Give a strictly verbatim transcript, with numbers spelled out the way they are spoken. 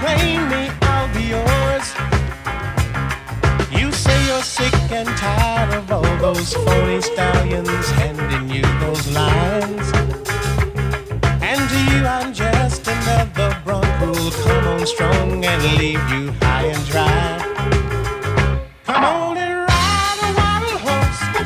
claim me, I'll be yours. You say you're sick and tired of all those phony stallions handing you those lines. And to you I'm just another bronc who'll come on strong and leave you high and dry.